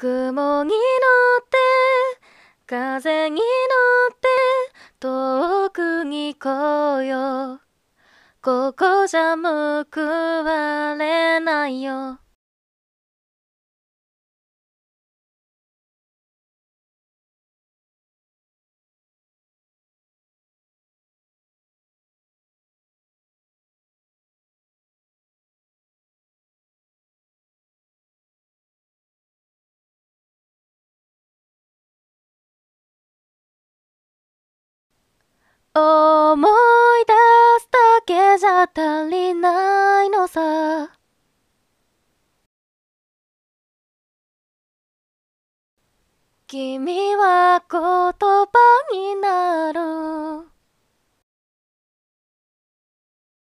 雲に乗って風に乗って遠くに来よう。ここじゃ報われないよ。思い出すだけじゃ足りないのさ。君は言葉になる。